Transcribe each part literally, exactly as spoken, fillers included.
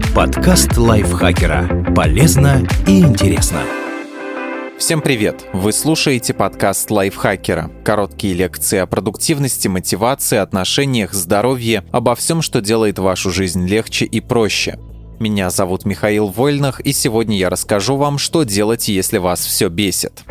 Подкаст лайфхакера. Полезно и интересно. Всем привет! Вы слушаете подкаст лайфхакера. Короткие лекции о продуктивности, мотивации, отношениях, здоровье, обо всем, что делает вашу жизнь легче и проще. Меня зовут Михаил Вольнах, и сегодня я расскажу вам, что делать, если вас все бесит.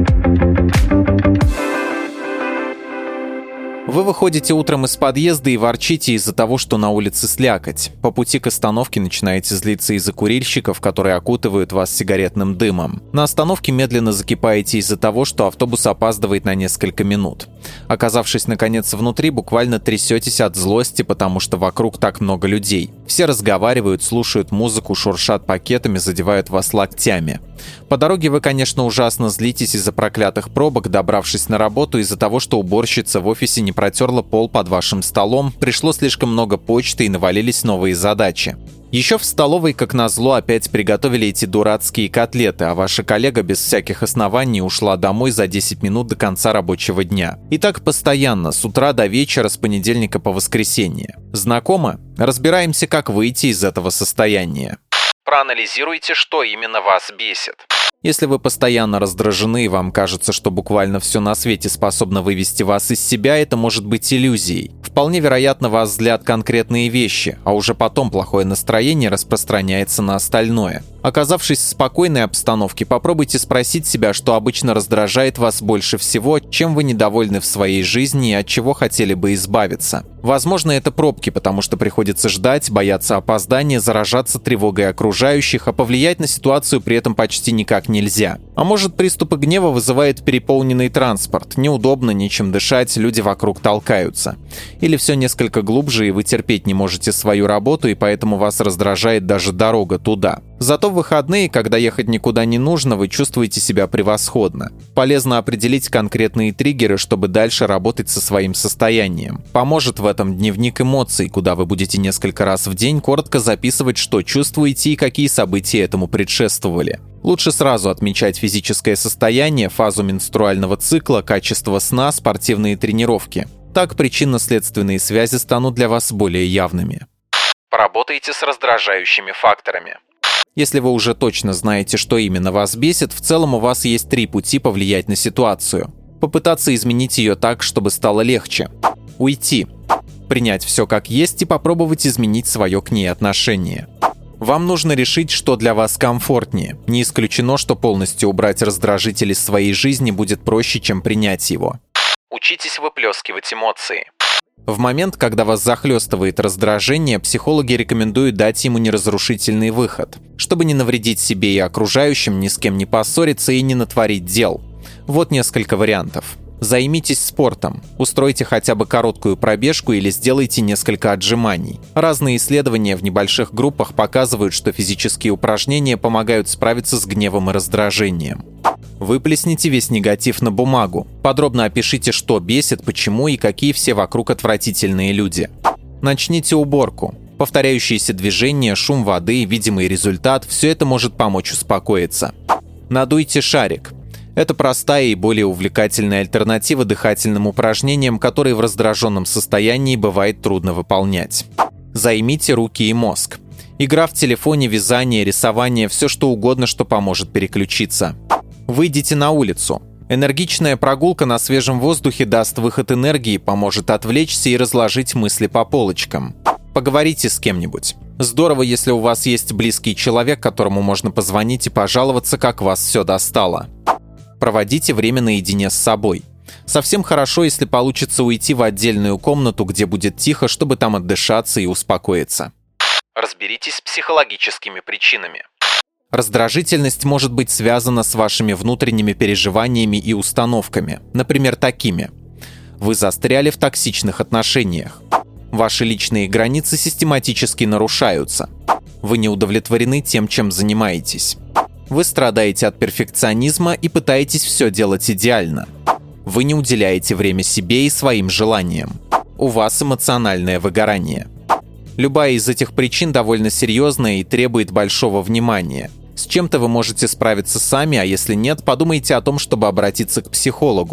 Вы выходите утром из подъезда и ворчите из-за того, что на улице слякоть. По пути к остановке начинаете злиться из-за курильщиков, которые окутывают вас сигаретным дымом. На остановке медленно закипаете из-за того, что автобус опаздывает на несколько минут. Оказавшись наконец внутри, буквально трясетесь от злости, потому что вокруг так много людей. Все разговаривают, слушают музыку, шуршат пакетами, задевают вас локтями. По дороге вы, конечно, ужасно злитесь из-за проклятых пробок, добравшись на работу из-за того, что уборщица в офисе не протерла пол под вашим столом, пришло слишком много почты и навалились новые задачи. Еще в столовой, как назло, опять приготовили эти дурацкие котлеты, а ваша коллега без всяких оснований ушла домой за десять минут до конца рабочего дня. И так постоянно, с утра до вечера, с понедельника по воскресенье. Знакомо? Разбираемся, как выйти из этого состояния. Проанализируйте, что именно вас бесит. Если вы постоянно раздражены и вам кажется, что буквально все на свете способно вывести вас из себя, это может быть иллюзией. Вполне вероятно, вас злят конкретные вещи, а уже потом плохое настроение распространяется на остальное. Оказавшись в спокойной обстановке, попробуйте спросить себя, что обычно раздражает вас больше всего, чем вы недовольны в своей жизни и от чего хотели бы избавиться. Возможно, это пробки, потому что приходится ждать, бояться опоздания, заражаться тревогой окружающих, а повлиять на ситуацию при этом почти никак нельзя. А может, приступы гнева вызывает переполненный транспорт, неудобно, нечем дышать, люди вокруг толкаются. Или все несколько глубже, и вы терпеть не можете свою работу, и поэтому вас раздражает даже дорога туда. Зато в выходные, когда ехать никуда не нужно, вы чувствуете себя превосходно. Полезно определить конкретные триггеры, чтобы дальше работать со своим состоянием. Поможет в этом дневник эмоций, куда вы будете несколько раз в день коротко записывать, что чувствуете и какие события этому предшествовали. Лучше сразу отмечать физическое состояние, фазу менструального цикла, качество сна, спортивные тренировки. Так причинно-следственные связи станут для вас более явными. Поработайте с раздражающими факторами. Если вы уже точно знаете, что именно вас бесит, в целом у вас есть три пути повлиять на ситуацию. Попытаться изменить ее так, чтобы стало легче. Уйти. Принять все как есть и попробовать изменить свое к ней отношение. Вам нужно решить, что для вас комфортнее. Не исключено, что полностью убрать раздражитель из своей жизни будет проще, чем принять его. Учитесь выплескивать эмоции. В момент, когда вас захлестывает раздражение, психологи рекомендуют дать ему неразрушительный выход, чтобы не навредить себе и окружающим, ни с кем не поссориться и не натворить дел. Вот несколько вариантов. Займитесь спортом. Устройте хотя бы короткую пробежку или сделайте несколько отжиманий. Разные исследования в небольших группах показывают, что физические упражнения помогают справиться с гневом и раздражением. Выплесните весь негатив на бумагу. Подробно опишите, что бесит, почему и какие все вокруг отвратительные люди. Начните уборку. Повторяющиеся движения, шум воды, видимый результат – все это может помочь успокоиться. Надуйте шарик. Это простая и более увлекательная альтернатива дыхательным упражнениям, которые в раздраженном состоянии бывает трудно выполнять. Займите руки и мозг. Игра в телефоне, вязание, рисование – все что угодно, что поможет переключиться. Выйдите на улицу. Энергичная прогулка на свежем воздухе даст выход энергии, поможет отвлечься и разложить мысли по полочкам. Поговорите с кем-нибудь. Здорово, если у вас есть близкий человек, которому можно позвонить и пожаловаться, как вас все достало. Проводите время наедине с собой. Совсем хорошо, если получится уйти в отдельную комнату, где будет тихо, чтобы там отдышаться и успокоиться. Разберитесь с психологическими причинами. Раздражительность может быть связана с вашими внутренними переживаниями и установками, например, такими. Вы застряли в токсичных отношениях. Ваши личные границы систематически нарушаются. Вы не удовлетворены тем, чем занимаетесь. Вы страдаете от перфекционизма и пытаетесь все делать идеально. Вы не уделяете время себе и своим желаниям. У вас эмоциональное выгорание. Любая из этих причин довольно серьезная и требует большого внимания. С чем-то вы можете справиться сами, а если нет, подумайте о том, чтобы обратиться к психологу.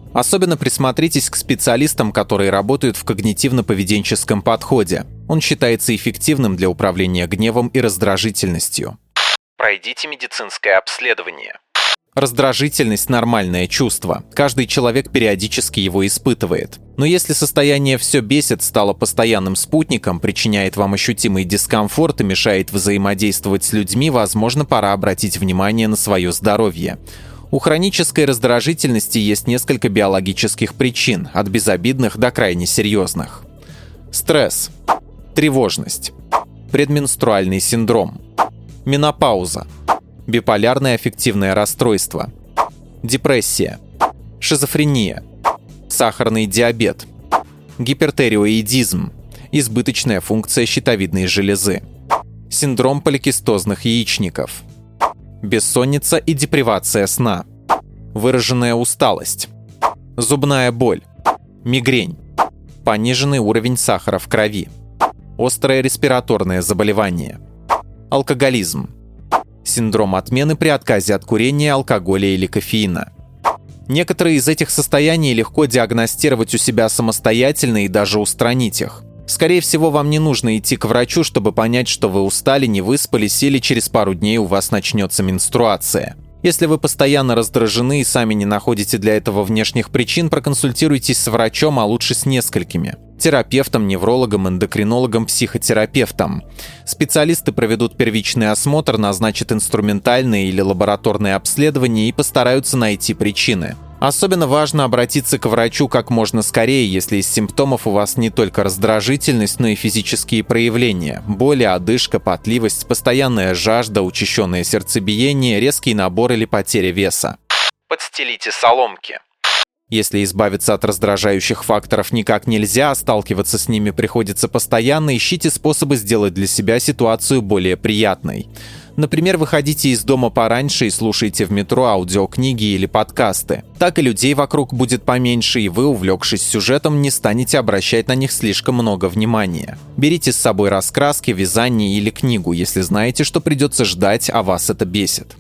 Особенно присмотритесь к специалистам, которые работают в когнитивно-поведенческом подходе. Он считается эффективным для управления гневом и раздражительностью. Пройдите медицинское обследование. Раздражительность – нормальное чувство. Каждый человек периодически его испытывает. Но если состояние «все бесит» стало постоянным спутником, причиняет вам ощутимый дискомфорт и мешает взаимодействовать с людьми, возможно, пора обратить внимание на свое здоровье. У хронической раздражительности есть несколько биологических причин, от безобидных до крайне серьезных. Стресс, тревожность, предменструальный синдром, менопауза, биполярное аффективное расстройство, депрессия, шизофрения, сахарный диабет, гипертиреоидизм, избыточная функция щитовидной железы, синдром поликистозных яичников, бессонница и депривация сна, выраженная усталость, зубная боль, мигрень, пониженный уровень сахара в крови, острое респираторное заболевание, алкоголизм, синдром отмены при отказе от курения, алкоголя или кофеина. Некоторые из этих состояний легко диагностировать у себя самостоятельно и даже устранить их. Скорее всего, вам не нужно идти к врачу, чтобы понять, что вы устали, не выспались или через пару дней у вас начнется менструация. Если вы постоянно раздражены и сами не находите для этого внешних причин, проконсультируйтесь с врачом, а лучше с несколькими. Терапевтом, неврологом, эндокринологом, психотерапевтом. Специалисты проведут первичный осмотр, назначат инструментальное или лабораторное обследование и постараются найти причины. Особенно важно обратиться к врачу как можно скорее, если из симптомов у вас не только раздражительность, но и физические проявления – боли, одышка, потливость, постоянная жажда, учащенное сердцебиение, резкий набор или потеря веса. Подстелите соломки. Если избавиться от раздражающих факторов никак нельзя, а сталкиваться с ними приходится постоянно, ищите способы сделать для себя ситуацию более приятной. Например, выходите из дома пораньше и слушайте в метро аудиокниги или подкасты. Так и людей вокруг будет поменьше, и вы, увлекшись сюжетом, не станете обращать на них слишком много внимания. Берите с собой раскраски, вязание или книгу, если знаете, что придется ждать, а вас это бесит.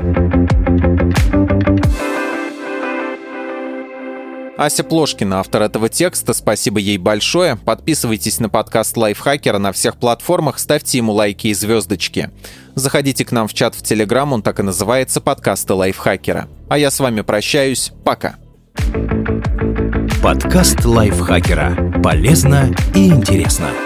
Ася Плошкина, автор этого текста, спасибо ей большое. Подписывайтесь на подкаст Лайфхакера на всех платформах, ставьте ему лайки и звездочки. Заходите к нам в чат в Телеграм, он так и называется «Подкасты Лайфхакера». А я с вами прощаюсь. Пока. Подкаст Лайфхакера. Полезно и интересно.